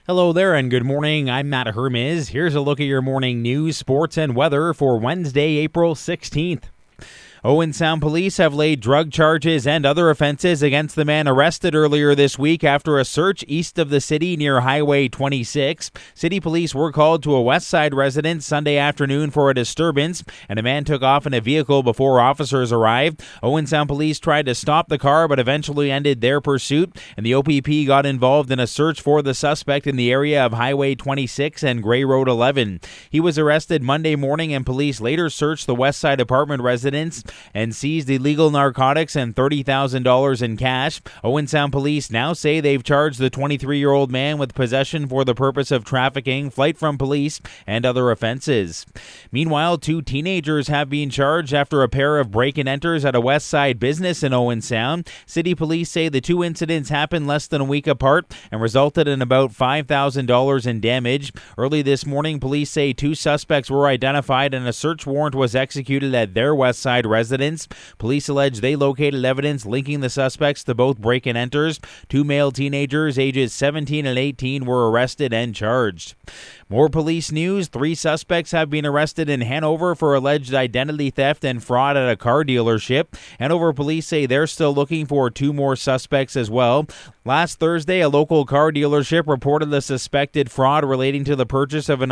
Hello there and good morning. I'm Matt Hermes. Here's a look at your morning news, sports, and weather for Wednesday, April 16th. Owen Sound police have laid drug charges and other offenses against the man arrested earlier this week after a search east of the city near Highway 26. City police were called to a West Side residence Sunday afternoon for a disturbance, and a man took off in a vehicle before officers arrived. Owen Sound police tried to stop the car but eventually ended their pursuit, and the OPP got involved in a search for the suspect in the area of Highway 26 and Gray Road 11. He was arrested Monday morning, and police later searched the West Side apartment residence and seized illegal narcotics and $30,000 in cash. Owen Sound police now say they've charged the 23-year-old man with possession for the purpose of trafficking, flight from police, and other offenses. Meanwhile, 2 teenagers have been charged after a pair of break-and-enters at a West Side business in Owen Sound. City police say the 2 incidents happened less than a week apart and resulted in about $5,000 in damage. Early this morning, police say 2 suspects were identified and a search warrant was executed at their West Side residence. Police allege they located evidence linking the suspects to both break-and-enters. 2 male teenagers ages 17 and 18 were arrested and charged. More police news. 3 suspects have been arrested in Hanover for alleged identity theft and fraud at a car dealership. Hanover police say they're still looking for 2 more suspects as well. Last Thursday, a local car dealership reported the suspected fraud relating to the purchase of an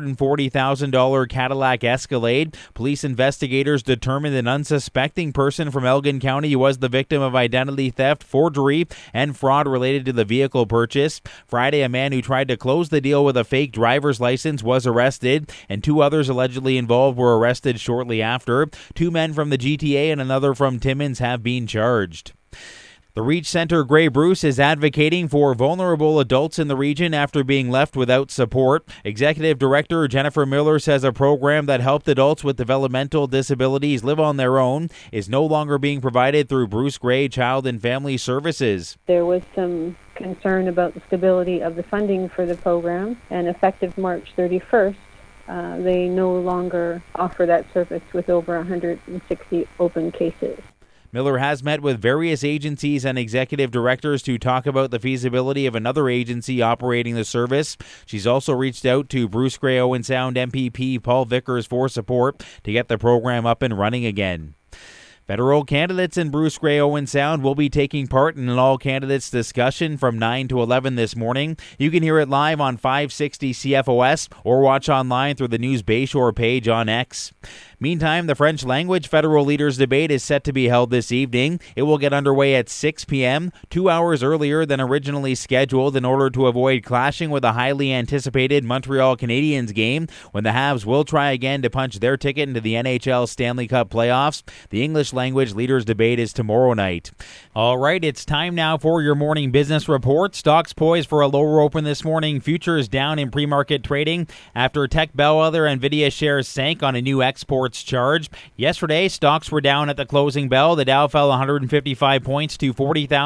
$140,000 Cadillac Escalade. Police investigators determined an unsuspecting person from Elgin County was the victim of identity theft, forgery, and fraud related to the vehicle purchase. Friday, a man who tried to close the deal with a fake driver's license was arrested, and 2 others allegedly involved were arrested shortly after. 2 men from the GTA and another from Timmins have been charged. The Reach Center Grey Bruce is advocating for vulnerable adults in the region after being left without support. Executive Director Jennifer Miller says a program that helped adults with developmental disabilities live on their own is no longer being provided through Bruce Grey Child and Family Services. There was some concern about the stability of the funding for the program, and effective March 31st, they no longer offer that service with over 160 open cases. Miller has met with various agencies and executive directors to talk about the feasibility of another agency operating the service. She's also reached out to Bruce Grey Owen Sound MPP Paul Vickers for support to get the program up and running again. Federal candidates in Bruce Grey Owen Sound will be taking part in an all-candidates discussion from 9 to 11 this morning. You can hear it live on 560 CFOS or watch online through the News Bayshore page on X. Meantime, the French language federal leaders debate is set to be held this evening. It will get underway at 6 p.m., 2 hours earlier than originally scheduled in order to avoid clashing with a highly anticipated Montreal Canadiens game when the Habs will try again to punch their ticket into the NHL Stanley Cup playoffs. The English language leaders debate is tomorrow night. All right, it's time now for your morning business report. Stocks poised for a lower open this morning. Futures down in pre-market trading after tech bellwether NVIDIA shares sank on a new export charge. Yesterday, stocks were down at the closing bell. The Dow fell 155 points to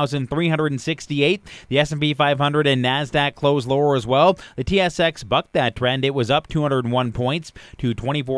40,368. The S&P 500 and NASDAQ closed lower as well. The TSX bucked that trend. It was up 201 points to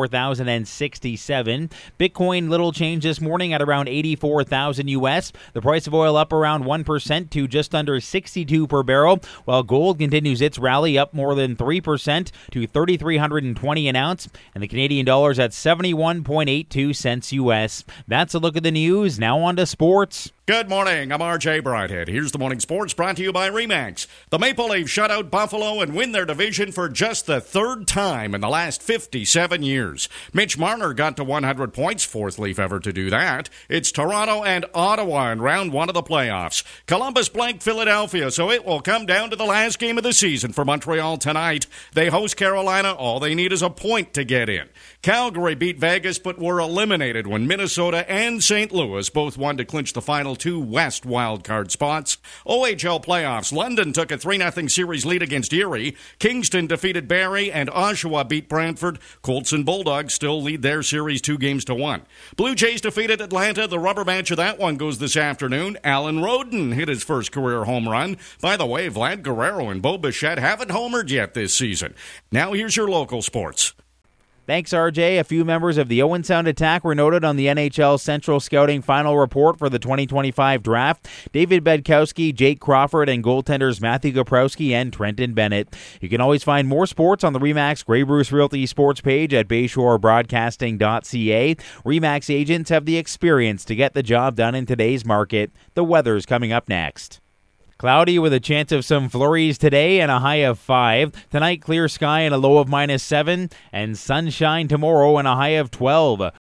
24,067. Bitcoin little change this morning at around 84,000 US. The price of oil up around 1% to just under 62 per barrel, while gold continues its rally up more than 3% to 3,320 an ounce, and the Canadian dollar's at 71.82 cents US. That's a look at the news. Now on to sports. Good morning, I'm RJ Brighthead. Here's the morning sports brought to you by RE/MAX. The Maple Leafs shut out Buffalo and win their division for just the 3rd time in the last 57 years. Mitch Marner got to 100 points, 4th Leaf ever to do that. It's Toronto and Ottawa in round 1 of the playoffs. Columbus blanked Philadelphia, so it will come down to the last game of the season for Montreal tonight. They host Carolina. All they need is a point to get in. Calgary beat Vegas but were eliminated when Minnesota and St. Louis both won to clinch the final 2 West wildcard spots. OHL playoffs. London took a 3-0 series lead against Erie. Kingston defeated Barrie, and Oshawa beat Brantford. Colts and Bulldogs still lead their series 2-1. Blue Jays defeated Atlanta. The rubber match of that one goes this afternoon. Alan Roden hit his first career home run. By the way, Vlad Guerrero and Bo Bichette haven't homered yet this season. Now here's your local sports. Thanks, RJ. A few members of the Owen Sound attack were noted on the NHL Central Scouting final report for the 2025 draft. David Bedkowski, Jake Crawford, and goaltenders Matthew Gaprowski and Trenton Bennett. You can always find more sports on the RE/MAX Grey Bruce Realty sports page at bayshorebroadcasting.ca. RE/MAX agents have the experience to get the job done in today's market. The weather's coming up next. Cloudy with a chance of some flurries today and a high of 5. Tonight, clear sky and a low of -7. And sunshine tomorrow and a high of 12.